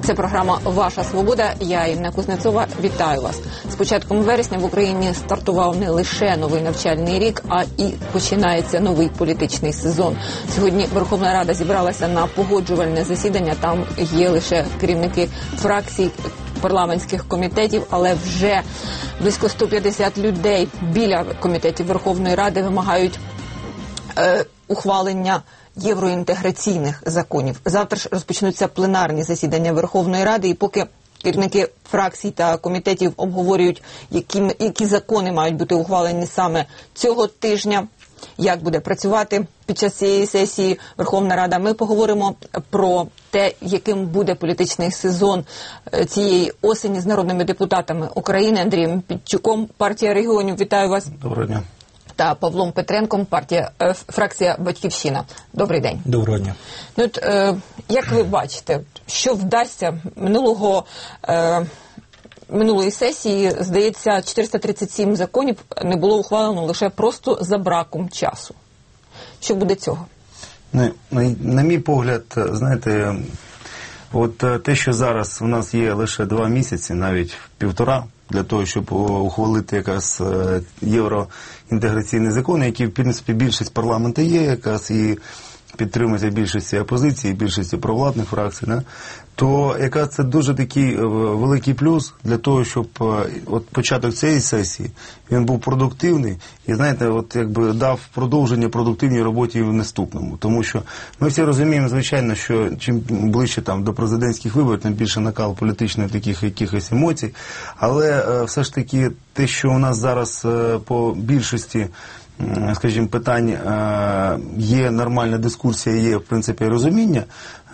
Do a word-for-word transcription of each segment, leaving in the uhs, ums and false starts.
Це програма «Ваша свобода». Я, Інна Кузнецова, вітаю вас. З початком вересня в Україні стартував не лише новий навчальний рік, а і починається новий політичний сезон. Сьогодні Верховна Рада зібралася на погоджувальне засідання. Там є лише керівники фракцій, парламентських комітетів, але вже близько сто п'ятдесят людей біля комітетів Верховної Ради вимагають е, ухвалення євроінтеграційних законів. Завтра ж розпочнуться пленарні засідання Верховної Ради, і поки керівники фракцій та комітетів обговорюють, які, які закони мають бути ухвалені саме цього тижня, як буде працювати під час цієї сесії Верховна Рада, ми поговоримо про те, яким буде політичний сезон цієї осені з народними депутатами України. Андрієм Підчуком, партія регіонів. Вітаю вас. Доброго дня. Та Павлом Петренком, партія, е, фракція «Батьківщина». Добрий день. Доброго дня. Ну, от, е, як ви бачите, що вдасться минулого, е, минулої сесії, здається, чотириста тридцять сім законів не було ухвалено лише просто за браком часу. Що буде цього? На, на, на мій погляд, знаєте, от те, що зараз у нас є лише два місяці, навіть півтора, для того, щоб ухвалити якраз євроінтеграційний закон, який, в принципі, більшість парламенту є, якраз і підтримується більшості опозиції, більшості провладних фракцій, да? То якраз це дуже такий великий плюс для того, щоб от початок цієї сесії, він був продуктивний і, знаєте, от якби дав продовження продуктивній роботі в наступному. Тому що ми всі розуміємо, звичайно, що чим ближче там до президентських виборів, тим більше накал політичних таких якихось емоцій, але все ж таки те, що у нас зараз по більшості, скажімо, питань є нормальна дискусія, є, в принципі, розуміння,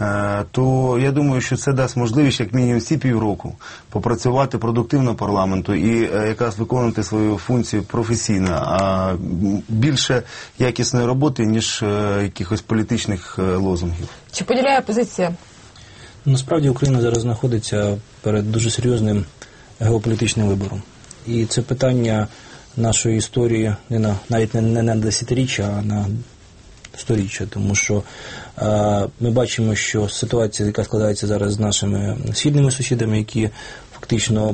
то я думаю, що це дасть можливість, як мінімум, ці півроку попрацювати продуктивно парламенту і якраз виконувати свою функцію професійно, а більше якісної роботи, ніж якихось політичних лозунгів. Чи поділяє опозиція? Насправді Україна зараз знаходиться перед дуже серйозним геополітичним вибором. І це питання нашої історії не на, навіть не, не на десятиріччя, а на сторіччя, тому що е, ми бачимо, що ситуація, яка складається зараз з нашими східними сусідами, які фактично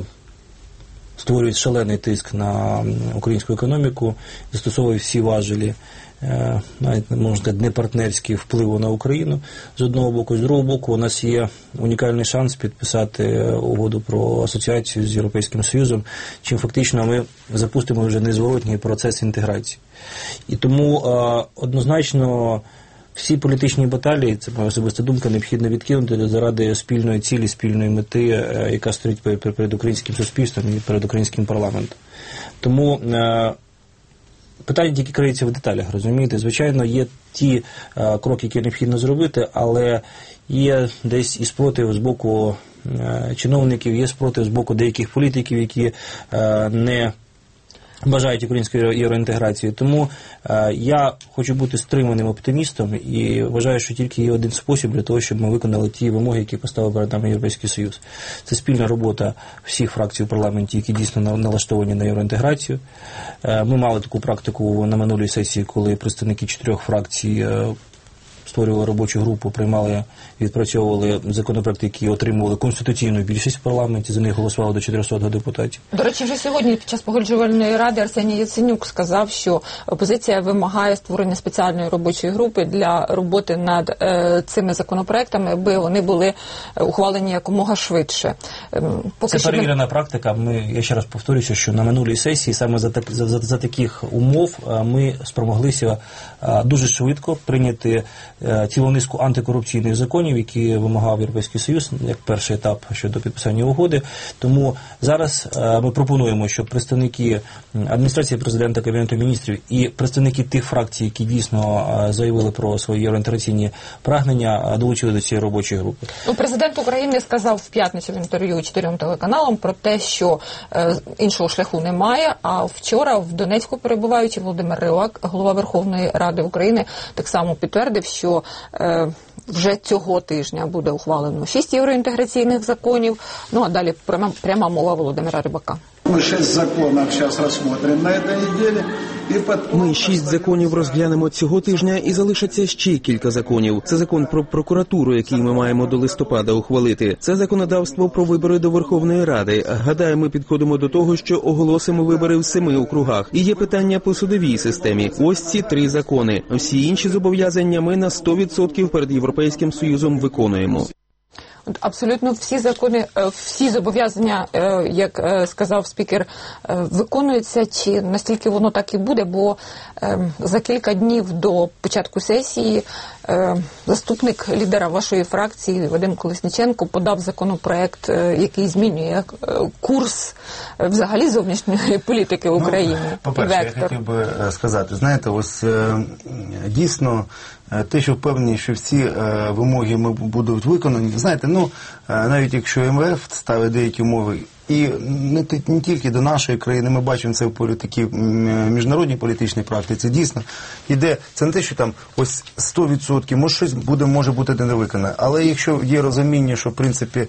створюють шалений тиск на українську економіку, застосовують всі важелі, е, навіть, можна сказати, непартнерські впливу на Україну, з одного боку. З другого боку, у нас є унікальний шанс підписати угоду про асоціацію з Європейським Союзом, чим фактично ми запустимо вже незворотній процес інтеграції. І тому е, однозначно всі політичні баталії, це моя особиста думка, необхідно відкинути заради спільної цілі, спільної мети, е, яка стоїть перед, перед українським суспільством і перед українським парламентом. Тому е, питання тільки криється в деталях, розумієте? Звичайно, є ті е, кроки, які необхідно зробити, але є десь і спротив з боку е, чиновників, є спротив з боку деяких політиків, які е, не бажають української євроінтеграції. Тому е, я хочу бути стриманим оптимістом і вважаю, що тільки є один спосіб для того, щоб ми виконали ті вимоги, які поставив перед нами Європейський Союз. Це спільна робота всіх фракцій у парламенті, які дійсно налаштовані на євроінтеграцію. Е, ми мали таку практику на минулій сесії, коли представники чотирьох фракцій е, створювали робочу групу, приймали, відпрацьовували законопроекти, які отримували конституційну більшість в парламенті, за них голосувало до чотирьохсот депутатів. До речі, вже сьогодні під час погоджувальної ради Арсеній Яценюк сказав, що опозиція вимагає створення спеціальної робочої групи для роботи над е, цими законопроектами, аби вони були ухвалені якомога швидше. Поки Це перевірена ми... практика. Ми, я ще раз повторюся, що на минулій сесії саме за, так, за, за, за таких умов ми спромоглися дуже швидко прийняти цілу низку антикорупційних законів, які вимагав Європейський Союз, як перший етап щодо підписання угоди. Тому зараз ми пропонуємо, щоб представники адміністрації президента, Кабінету міністрів і представники тих фракцій, які дійсно заявили про свої євроінтеграційні прагнення, долучили до цієї робочої групи. Ну, президент України сказав в п'ятницю в інтерв'ю чотирьом телеканалам про те, що е, іншого шляху немає, а вчора в Донецьку перебуваючи Володимир Рибак, голова Верховної Ради України, так само підтвердив, що е, вже цього тижня буде ухвалено шість євроінтеграційних законів. Ну, а далі пряма, пряма мова Володимира Рибака. Мы шесть законов сейчас рассмотрим на этой неделе. Ми шість законів розглянемо цього тижня і залишиться ще кілька законів. Це закон про прокуратуру, який ми маємо до листопада ухвалити. Це законодавство про вибори до Верховної Ради. Гадаю, ми підходимо до того, що оголосимо вибори в семи округах. І є питання по судовій системі. Ось ці три закони. Всі інші зобов'язання ми на сто відсотків перед Європейським Союзом виконуємо. Абсолютно всі закони, всі зобов'язання, як сказав спікер, виконуються, чи настільки воно так і буде, бо за кілька днів до початку сесії заступник лідера вашої фракції Вадим Колесніченко подав законопроект, який змінює курс взагалі зовнішньої політики України. Ну, по-перше, я хотів би сказати, знаєте, ось дійсно те, що впевнені, що всі е, вимоги ми будуть виконані, знаєте, ну, е, навіть якщо ем ве еф ставить деякі умови, і не, не тільки до нашої країни, ми бачимо це в такій міжнародній політичній практиці, дійсно, іде, це не те, що там ось сто відсотків, може щось буде, може бути не виконане, але якщо є розуміння, що в принципі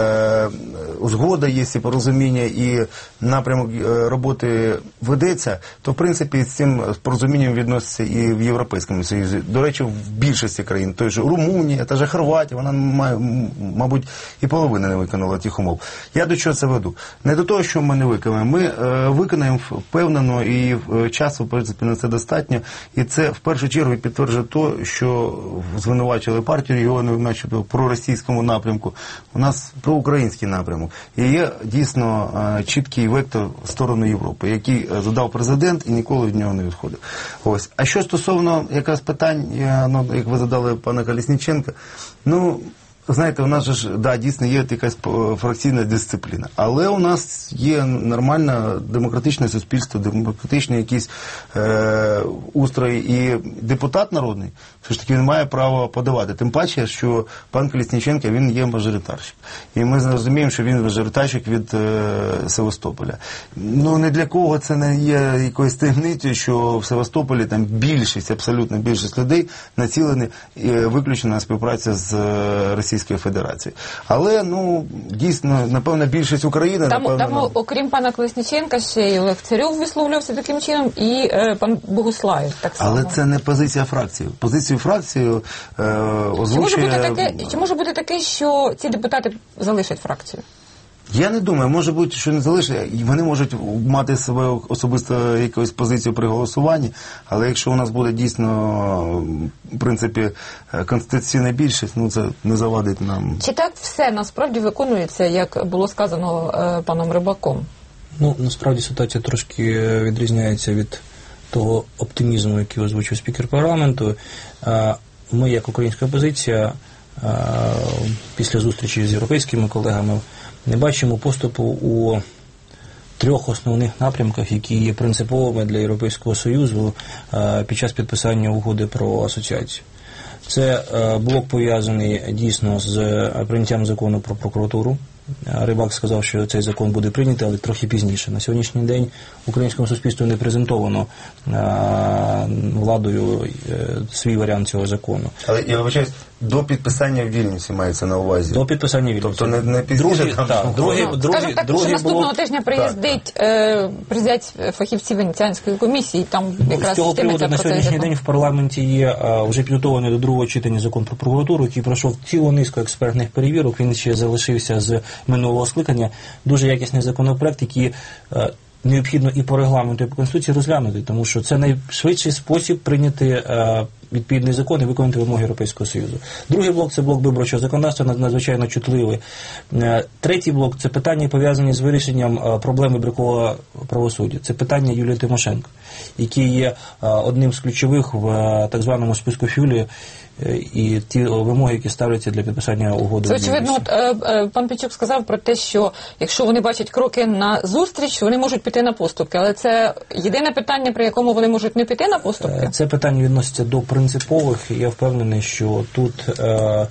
е, згода є, і порозуміння, і напрямок роботи ведеться, то в принципі з цим порозумінням відноситься і в Європейському Союзі. До речі, в більшості країн, той же Румунія, та же Хорватія, вона, мабуть, і половини не виконала тих умов. Я до чого це веду? Не до того, що ми не виконаємо. Ми е, виконаємо впевнено, і е, часу, в принципі, на це достатньо. І це, в першу чергу, підтверджує те, що звинувачили партію регіону, начебто, проросійському напрямку. У нас проукраїнський напрямок. І є, дійсно, е, чіткий вектор в сторону Європи, який задав президент і ніколи від нього не відходив. Ось. А що стосовно якраз питань, ну, як ви задали пана Колесніченка, ну, знаєте, у нас же ж, да, дійсно є якась фракційна дисципліна, але у нас є нормальне демократичне суспільство, демократичний якийсь е, устрой, і депутат народний, все ж таки він має право подавати. Тим паче, що пан Колесніченко, він є мажоритарщик. І ми розуміємо, що він мажоритарщик від е, Севастополя. Ну, не для кого це не є якоюсь таємницею, що в Севастополі там більшість, абсолютно більшість людей націлені е, виключно на співпрацю з е, Росією Федерації. Але, ну, дійсно, напевно, більшість України... Там, напевно, там ну... окрім пана Колесніченка, ще й Олег Царьов висловлювався таким чином, і е, пан Богуслаєв так само. Але це не позиція фракції. Позицію фракції е, озвучує... Чи може бути таке, чи може бути таке, що ці депутати залишать фракцію? Я не думаю, може бути, що не залишать, і вони можуть мати себе особисто якусь позицію при голосуванні, але якщо у нас буде дійсно, в принципі, конституційна більшість, ну це не завадить нам. Чи так все насправді виконується, як було сказано е, паном Рибаком? Ну, насправді ситуація трошки відрізняється від того оптимізму, який озвучив спікер парламенту. Ми, як українська опозиція, після зустрічі з європейськими колегами, не бачимо поступу у трьох основних напрямках, які є принциповими для Європейського Союзу під час підписання угоди про асоціацію. Це блок пов'язаний дійсно з прийняттям закону про прокуратуру. Рибак сказав, що цей закон буде прийнятий, але трохи пізніше. На сьогоднішній день українському суспільству не презентовано владою свій варіант цього закону. Але я вибачаюсь, до підписання в Вільнюсі мається на увазі. До підписання в Вільнюсі. Тобто не, не пізніше другий, там. Так, другий, ну, другий, скажімо так, другий що наступного було... тижня приїздить, е, приїздять фахівці Венеціанської комісії, там якраз з цього приводу на сьогоднішній день в парламенті є а, вже підготовлений до другого читання закон про прокуратуру, який пройшов цілу низку експертних перевірок, він ще залишився з минулого скликання. Дуже якісний законопроект, який а, необхідно і по регламенту, і по Конституції розглянути, тому що це найшвидший спосіб прийняти а, відповідний закон і виконати вимоги Європейського Союзу. Другий блок – це блок виборчого законодавства, надзвичайно чутливий. Третій блок – це питання, пов'язані з вирішенням проблеми брехового правосуддя. Це питання Юлії Тимошенко, який є одним з ключових в так званому списку Фюлі, і ті вимоги, які ставляться для підписання угоди. Це, очевидно, от, е, е, пан Пічук сказав про те, що якщо вони бачать кроки на зустріч, вони можуть піти на поступки. Але це єдине питання, при якому вони можуть не піти на поступки? Це питання відноситься до принципових. Я впевнений, що тут е,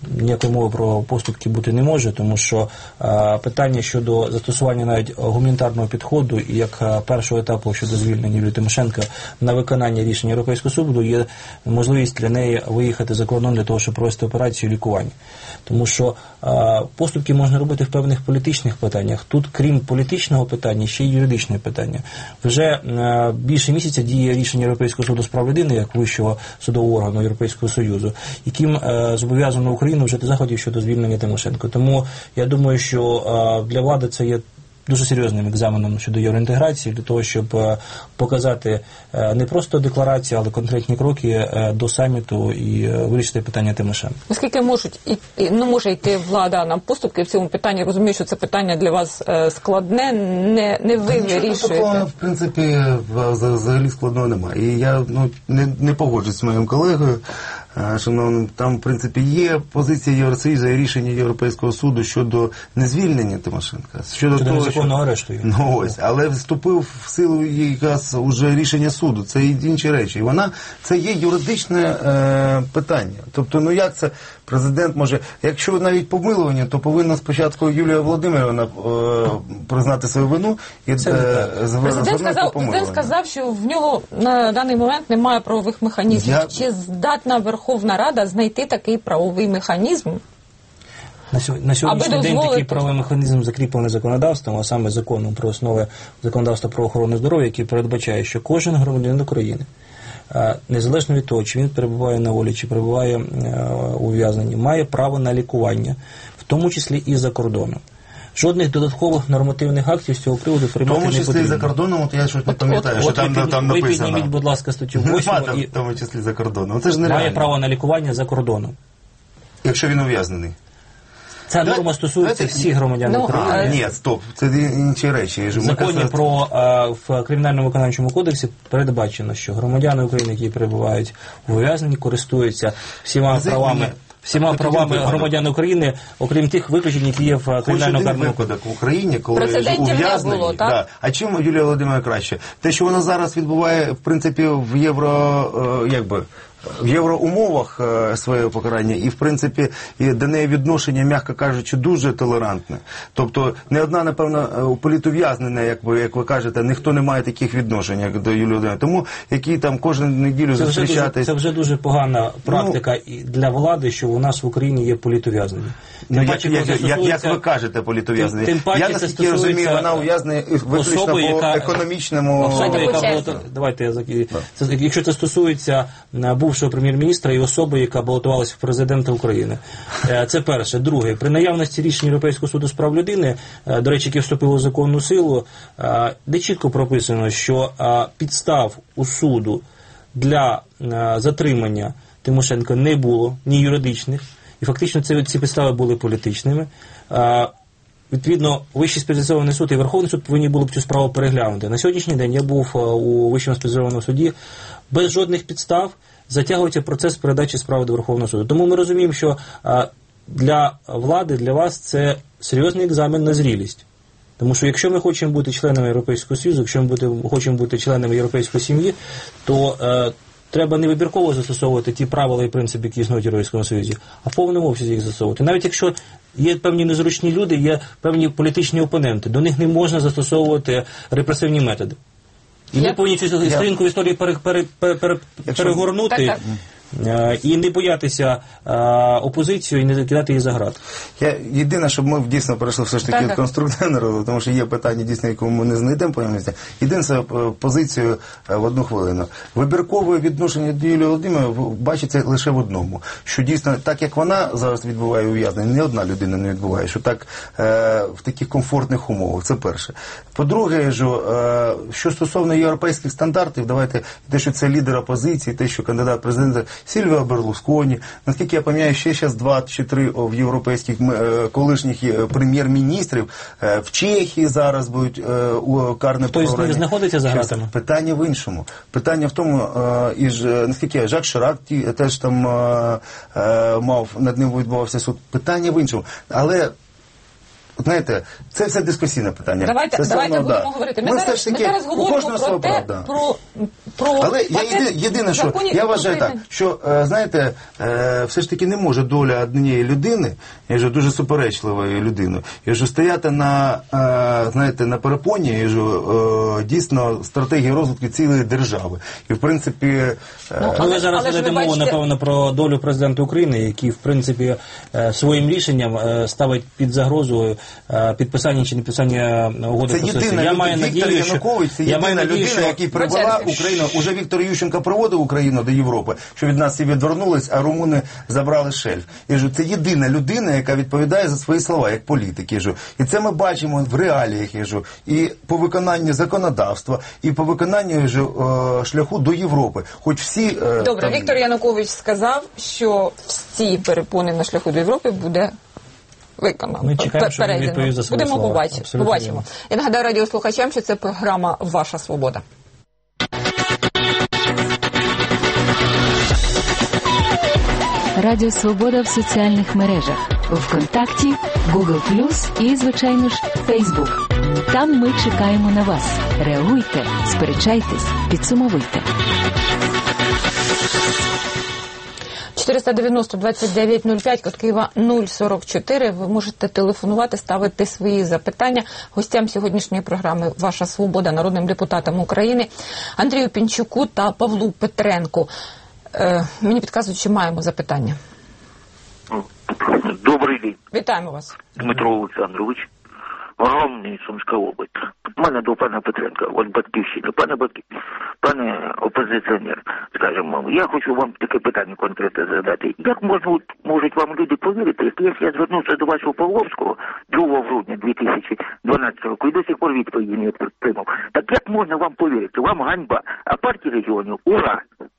ніякої мови про поступки бути не може, тому що е, питання щодо застосування навіть гуманітарного підходу і як е, першого етапу щодо звільнення Юлії Тимошенко на виконання рішення Європейського суду є можливість для неї виїхати за кордон для того, щоб провести операцію лікування. Тому що е, поступки можна робити в певних політичних питаннях. Тут, крім політичного питання, ще й юридичне питання. Вже е, більше місяця діє рішення Європейського суду з прав людини, як вищого судового органу Європейського Союзу, яким е, зобов'язано Україну вжити заходів щодо звільнення Тимошенко. Тому я думаю, що е, для влади це є дуже серйозним екзаменом щодо євроінтеграції, для того, щоб е, показати е, не просто декларацію, але конкретні кроки е, до саміту і е, вирішити питання Тимошенко. Наскільки можуть і, і не може йти влада на поступки в цьому питанні? Розумію, що це питання для вас е, складне, не, не ви вирішуєте. Такого, в принципі, взагалі складного немає. І я ну, не, не погоджуюсь з моїм колегою. Шановним, там, в принципі, є позиція Євросоюзу і рішення Європейського суду щодо незвільнення Тимошенка. Щодо, щодо того, незаконного арешту. Ну, ось, але вступив в силу якраз уже рішення суду. Це інші речі. І вона, це є юридичне е, питання. Тобто, ну як це президент може, якщо навіть помилування, то повинна спочатку Юлія Володимирівна е, признати свою вину і е, президент сказав, президент сказав, що в нього на даний момент немає правових механізмів. Я... Чи здатна Верховна Рада знайти такий правовий механізм? На, сьогодні, на сьогоднішній день такий правовий механізм закріплений законодавством, а саме законом про основи законодавства про охорону здоров'я, який передбачає, що кожен громадянин України, незалежно від того, чи він перебуває на волі, чи перебуває у ув'язненні, має право на лікування, в тому числі і за кордоном. Жодних додаткових нормативних актів з цього приводу приймати не потрібно. В тому числі за кордоном, от я щось не пам'ятаю, що там, ви, там ви написано. Ви підніміть, будь ласка, статтю восьму. І... В тому числі за кордоном. Це ж нереально. Має право на лікування за кордоном. Якщо він ув'язнений. Ця норма да, стосується це... всіх громадян ну, України. А, ні, стоп, це інші речі. В законі це... про а, в Кримінальному виконавчому кодексі передбачено, що громадяни України, які перебувають у ув'язненні, користуються всіма це... правами. Всіма а правами громадян України, окрім тих виключень, які є в Кримінальному карному випадок в Україні, коли ув'язнені. Да. А чим Юлія Володимирівна краще? Те, що вона зараз відбуває, в принципі, в євро, якби, в євроумовах е, своє покарання, і, в принципі, і до неї відношення, м'яко кажучи, дуже толерантне. Тобто, не одна, напевно, політув'язнена, як ви, як ви кажете, ніхто не має таких відношень, як до Юлії Володимирівни. Тому, які там кожен неділю це зустрічатись... Вже дуже, це вже дуже погана практика ну, для влади, що у нас в Україні є політув'язнені. Ну, як, як, як, як ви кажете політув'язнені? Тим, тим паче, я, наскільки розумію, вона ув'язнена виключно особи, по яка, економічному... Особа, яка була, давайте я закінчу. Це, якщо це стосується бувшого прем'єр-міністра і особи, яка балотувалася в президента України. Це перше. Друге, при наявності рішень Європейського суду з прав людини, до речі, яке вступило в законну силу, де чітко прописано, що підстав у суду для затримання Тимошенко не було, ні юридичних, і фактично ці, ці підстави були політичними. Відповідно, Вищий спеціалізований суд і Верховний суд повинні були б цю справу переглянути. На сьогоднішній день я був у Вищому спеціалізованому суді, без жодних підстав затягується процес передачі справи до Верховного суду. Тому ми розуміємо, що для влади, для вас це серйозний екзамен на зрілість. Тому що якщо ми хочемо бути членами Європейського Союзу, якщо ми бути, хочемо бути членами європейської сім'ї, то е, треба не вибірково застосовувати ті правила і принципи, які існують в Європейському Союзі, а в повному обсязі їх застосовувати. Навіть якщо є певні незручні люди, є певні політичні опоненти, до них не можна застосовувати репресивні методи. І ми повинні цю сторінку в історії пере, пере, пере, пере, перегорнути так, так. і не боятися а, опозицію і не кидати її за грати. Я, єдине, щоб ми дійсно перейшли все ж таки так, конструктивно, тому що є питання, дійсно, якому ми не знайдемо по місці. Єдине, це позицію в одну хвилину. Вибіркове відношення до Юлії Володимирівни бачиться лише в одному. Що дійсно, так як вона зараз відбуває ув'язнення, ні одна людина не відбуває, що так е, в таких комфортних умовах. Це перше. По-друге, що, е, що стосовно європейських стандартів, давайте, те, що це лідер опозиції, те, що кандидат президента Сільвіо Берлусконі, наскільки я пам'ятаю, ще зараз два чи три в європейських е, колишніх прем'єр-міністрів, е, в Чехії зараз будуть е, у карне покарання. Тобто знаходиться за гратами? Питання в іншому. Питання в тому, е, і ж, наскільки Жак Ширак ті, теж там е, е, мав, над ним відбувався суд. Питання в іншому. Але знаєте, це все дискусійне питання. Давайте, це давайте все, будемо да. говорити. Ми, Ми зараз, все ж таки, ми зараз говоримо про те, правда. про, про Але я єди, єдине, що я вважаю так, що, знаєте, все ж таки не може доля однієї людини, я ж дуже суперечливої людини, я ж стояти на, знаєте, на перепоні, я ж дійсно стратегії розвитку цілої держави. І, в принципі... Ну, але, ви зараз ведете мову, бачите... напевно, про долю президента України, який, в принципі, своїм рішенням ставить під загрозу підписання чи не підписання угоди про асоціацію. Я маю Віктор надію, Янукович, це єдина людина, надію, що... який привела Україну. Уже Віктор Ющенко приводив Україну до Європи, що від нас всі відвернулись, а румуни забрали шельф. Я кажу, це єдина людина, яка відповідає за свої слова, як політик. Я кажу. І це ми бачимо в реаліях, я кажу, і по виконанню законодавства, і по виконанню я кажу, шляху до Європи. Хоч всі... Добре, там... Віктор Янукович сказав, що всі перепони на шляху до Європи буде виконано. Ми чекаємо, що він відповів за свої Будемо слова. побачити. побачимо. Я нагадаю радіослухачам, що це програма «Ваша свобода». Радіо Свобода в соціальних мережах. ВКонтакті, Google плюс і, звичайно ж, Фейсбук. Там ми чекаємо на вас. Реагуйте, сперечайтесь, підсумовуйте. чотириста дев'яносто двадцять дев'ять нуль п'ять, код Києва нуль сорок чотири. Ви можете телефонувати, ставити свої запитання. Гостям сьогоднішньої програми «Ваша свобода» народним депутатам України Андрію Пінчуку та Павлу Петренку. Е, мені підказують, що маємо запитання. Добрий день. Вітаємо вас. Дмитро Олександрович. Огромний Сумська область. У мене до пана Петренка, от Батьківщина. Пане Батьків, пане опозиціонер, скажімо, я хочу вам таке питання конкретне задати. Як можуть, можуть вам люди повірити, якщо я звернувся до вашого Павловського другого грудня дві тисячі дванадцятого року і до сих пор відповіді не отримав. Так як можна вам повірити? Вам ганьба, а партії регіонів – ура!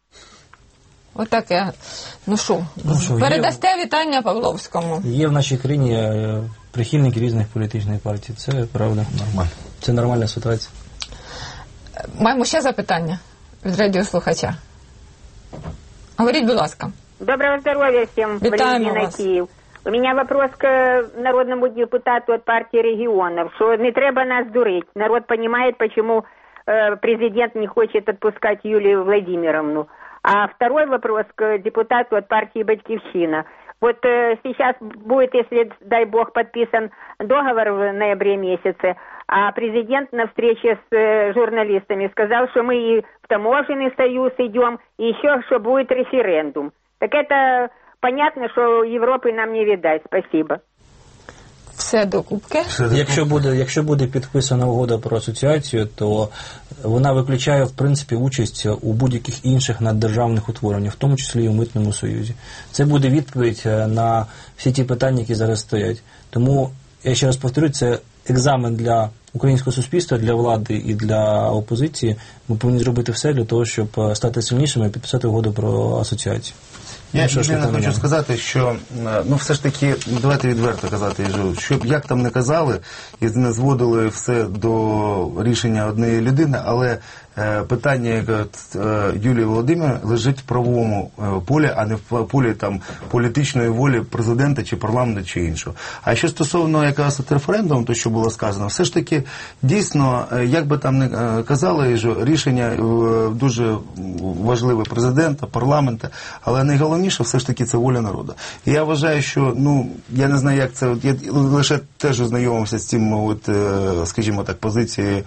Отаке. Ну що, ну, передасте є... вітання Павловському. Є в нашій країні прихильники різних політичних партій. Це правда. Нормально. Це нормальна ситуація. Маємо ще запитання від радіослухача. Говоріть, будь ласка. Доброго здоровья всем. Вітаємо Киев. У меня вопрос к народному депутату от партии регионов, что не треба нас дурить. Народ понимает, почему э, президент не хочет отпускать Юлию Владимировну. А второй вопрос к депутату от партии «Батькивщина». Вот э, сейчас будет, если, дай бог, подписан договор в ноябре месяце, а президент на встрече с э, журналистами сказал, что мы и в таможенный союз идем, и еще, что будет референдум. Так это понятно, что Европы нам не видать. Спасибо. Все докупки. Якщо буде, якщо буде підписана угода про асоціацію, то вона виключає, в принципі, участь у будь-яких інших наддержавних утвореннях, в тому числі і у Митному Союзі. Це буде відповідь на всі ті питання, які зараз стоять. Тому, я ще раз повторюю, це екзамен для українського суспільства, для влади і для опозиції. Ми повинні зробити все для того, щоб стати сильнішими і підписати угоду про асоціацію. Я єдине хочу сказати, що, ну, все ж таки, давайте відверто казати, щоб як там не казали, і не зводили все до рішення однієї людини, але е, питання як, е, Юлії Володимирівни лежить в правовому е, полі, а не в полі там політичної волі президента чи парламенту чи іншого. А що стосовно якраз от референдуму, то що було сказано, все ж таки, дійсно, як би там не е, казали, що рішення е, дуже важливе президента, парламента, але найголовніше все ж таки це воля народу. І я вважаю, що, ну, я не знаю, як це, я лише теж ознайомився з цим, от, скажімо так, позицією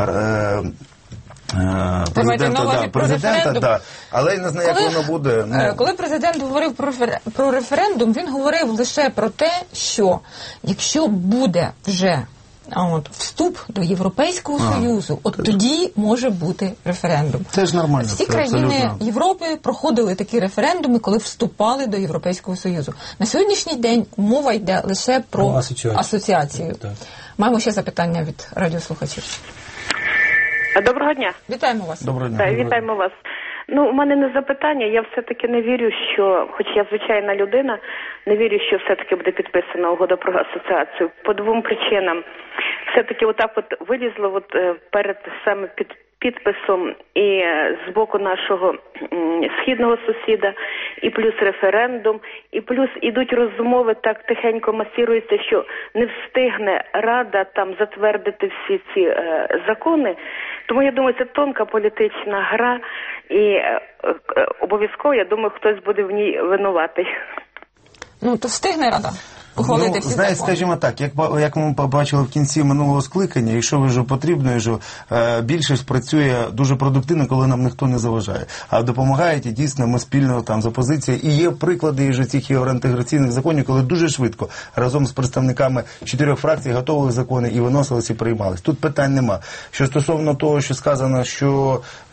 президента, да, президента, да, але я не знаю, коли, як воно буде. Ну... Коли президент говорив про, про референдум, він говорив лише про те, що якщо буде вже А от вступ до Європейського а, Союзу, от це тоді може бути референдум. Це ж нормально. Всі це країни абсолютно. Європи проходили такі референдуми, коли вступали до Європейського Союзу. На сьогоднішній день мова йде лише про ну, асоціацію. асоціацію. Так. Маємо ще запитання від радіослухачів. Доброго дня. Вітаємо вас. Доброго дня. Так, вітаємо вас. Ну, у мене не запитання, я все-таки не вірю, що, хоч я звичайна людина, не вірю, що все-таки буде підписана угода про асоціацію. По двом причинам. Все-таки отак от вилізло от перед саме під підписом і з боку нашого східного сусіда, і плюс референдум, і плюс ідуть розмови, так тихенько масірується, що не встигне Рада там затвердити всі ці е, закони. Тому я думаю, це тонка політична гра, і е, е, обов'язково, я думаю, хтось буде в ній винуватий. Ну, то встигне Рада ухвалити ну, всі знаєте, закони? скажімо так, як, як ми побачили в кінці минулого скликання, якщо вже потрібно, що е, більшість працює дуже продуктивно, коли нам ніхто не заважає. А допомагають, і дійсно ми спільно там з опозицією. І є приклади і цих євроінтеграційних законів, коли дуже швидко разом з представниками чотирьох фракцій готові закони і виносилися, і приймались. Тут питань нема. Що стосовно того, що сказано, що е,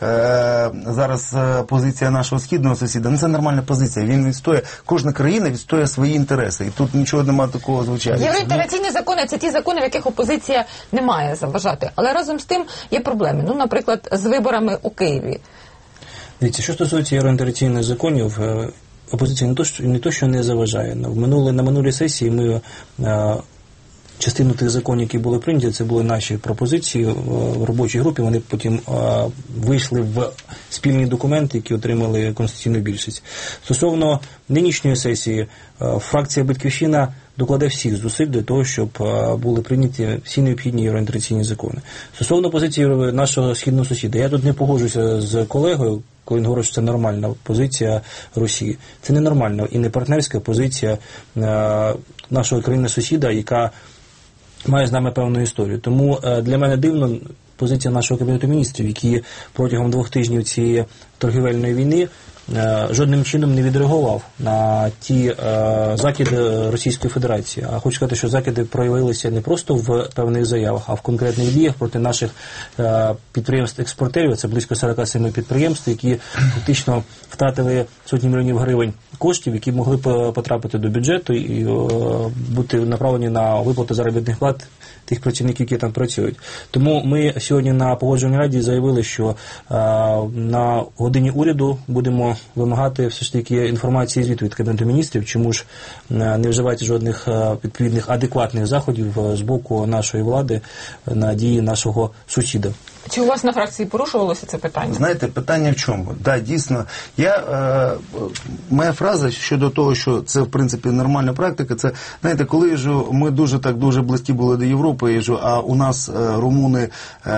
зараз позиція нашого східного сусіда, ну це нормальна позиція. Він відстоює, кожна країна відстоює свої інтереси. І тут нічого немає такого звичайного. Євроінтеграційні закони – це ті закони, в яких опозиція не має заважати. Але разом з тим є проблеми. Ну, наприклад, з виборами у Києві. Дивіться, що стосується євроінтеграційних законів, опозиція не то, що не, то, що не заважає. В минулі, на минулій сесії ми а, частину тих законів, які були прийняті, це були наші пропозиції в робочій групі, вони потім а, вийшли в спільні документи, які отримали конституційну більшість. Стосовно нинішньої сесії, а, фракція «Батьківщина» докладе всіх зусиль для того, щоб а, були прийняті всі необхідні євроінтеграційні закони. Стосовно позиції нашого східного сусіда, я тут не погоджуюся з колегою, коли він говорить, що це нормальна позиція Росії. Це не нормальна і не партнерська позиція а, нашого країни-сусіда, яка має з нами певну історію. Тому е, для мене дивно позиція нашого Кабінету міністрів, які протягом двох тижнів цієї торгівельної війни е, жодним чином не відреагував на ті е, закиди Російської Федерації. А хочу сказати, що закиди проявилися не просто в певних заявах, а в конкретних діях проти наших е, підприємств-експортерів. Це близько сорок сім підприємств, які фактично втратили сотні мільйонів гривень коштів, які могли б потрапити до бюджету і о, бути направлені на виплату заробітних плат тих працівників, які там працюють. Тому ми сьогодні на Погоджувальній раді заявили, що а, на годині уряду будемо вимагати все ж таки інформації звіту від Кабінету міністрів, чому ж а, не вживається жодних а, відповідних адекватних заходів а, з боку нашої влади на дії нашого сусіда. Чи у вас на фракції порушувалося це питання? Знаєте, питання в чому? Так, да, дійсно. Я, е, моя фраза щодо того, що це, в принципі, нормальна практика, це, знаєте, коли ж ми дуже так дуже близькі були до Європи, а у нас е, румуни,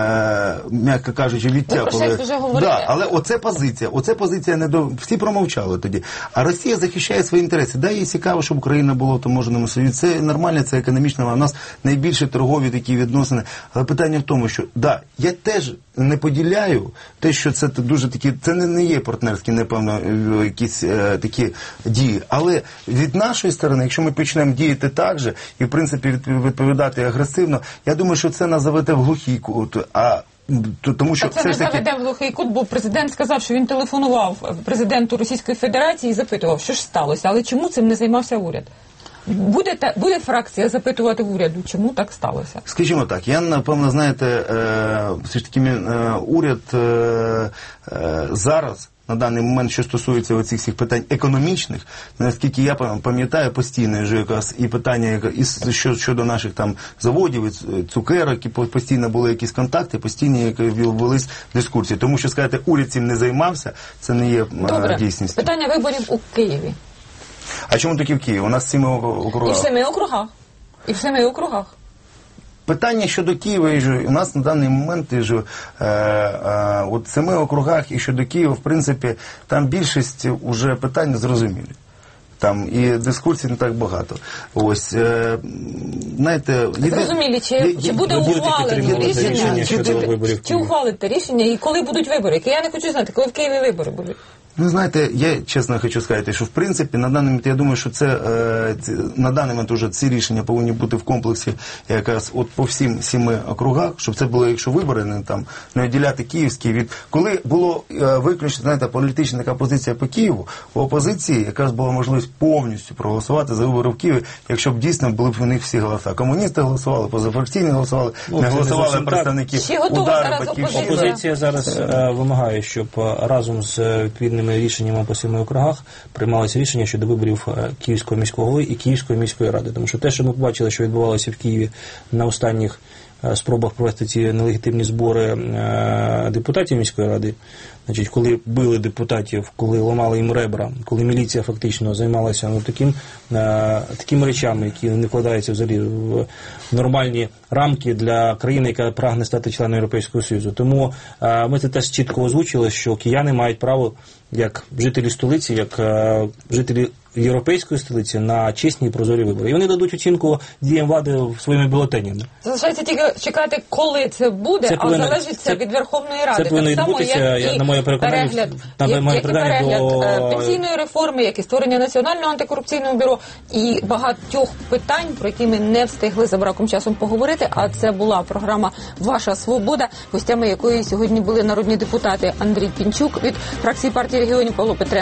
е, м'яко кажучи, відтяпали. Ви про вже говорили. Да, але оце позиція, оце позиція не до... Всі промовчали тоді. А Росія захищає свої інтереси. Да, їй цікаво, щоб Україна була в таможеному союзі. Це нормально, це економічно, а у нас найбільше торгові такі відносини. Але питання в тому, що, да, я теж не поділяю те, що це дуже такі, це не, не є партнерські, напевно, якісь е, такі дії. Але від нашої сторони, якщо ми почнемо діяти так же і, в принципі, відповідати агресивно, я думаю, що це нас заведе в глухий кут. А тому що це не заведе в глухий кут, бо президент сказав, що він телефонував президенту Російської Федерації і запитував, що ж сталося. Але чому цим не займався уряд? Буде, та, буде фракція запитувати в уряду, чому так сталося? Скажімо так, я, напевно, знаєте, е, все ж таки е, уряд е, е, зараз, на даний момент, що стосується оцих всіх питань економічних, наскільки я пам'ятаю, постійно вже якраз і питання і щодо наших там заводів, і цукерок, і постійно були якісь контакти, постійно велись дискусії. Тому що, сказати, уряд цим не займався, це не є Добре. дійсністю. Питання виборів у Києві. А чому тільки в Києві? У нас семи округах. І в семи округах. І в семи округах. Питання щодо Києва, у нас на даний момент е, е, от в семи округах і щодо Києва, в принципі, там більшість уже питань зрозумілі. Там і дискусій не так багато. Ось, е, знаєте... Зрозумілі, чи, є, чи буде ухвалено рішення, рішення щодо виборів? Чи ухвалите рішення і коли будуть вибори? Я не хочу знати, коли в Києві вибори будуть. Ну, знаєте, я чесно хочу сказати, що в принципі на даний момент, я думаю, що це е, на даний момент уже ці рішення повинні бути в комплексі якраз от по всім сіми округах, щоб це було, якщо вибори, не там не відділяти київський від... Коли було е, виключно, знаєте, політична така позиція по Києву, у опозиції якраз була можливість повністю проголосувати за вибори в Києві, якщо б дійсно були б у них всі голоса. Комуністи голосували, позафракційні голосували, ну, не голосували представники удару, батьківщини. Опозиція зараз е, вимагає, щоб разом з відповідними рішеннями по семи округах приймалися рішення щодо виборів Київського міського голови і Київської міської ради. Тому що те, що ми побачили, що відбувалося в Києві на останніх спробах провести ці нелегітимні збори депутатів міської ради. Значить, коли били депутатів, коли ламали їм ребра, коли міліція фактично займалася ну, таким, такими речами, які не вкладаються взагалі в нормальні рамки для країни, яка прагне стати членом Європейського Союзу. Тому ми це теж чітко озвучили, що кияни мають право, як жителі столиці, як жителі європейської столиці, на чесні і прозорі вибори. І вони дадуть оцінку діям влади своїми бюлетенями. Залишається тільки чекати, коли це буде, це а повинно, залежить це від Верховної Ради. Це повинно відбутися, як і на моє переконання, перегляд, на як, моє як переконання перегляд до... пенсійної реформи, як і створення Національного антикорупційного бюро і багатьох питань, про які ми не встигли за браком часу поговорити, а це була програма «Ваша свобода», гостями якої сьогодні були народні депутати Андрій Пінчук від фракції партії регіонів, Павло Петренко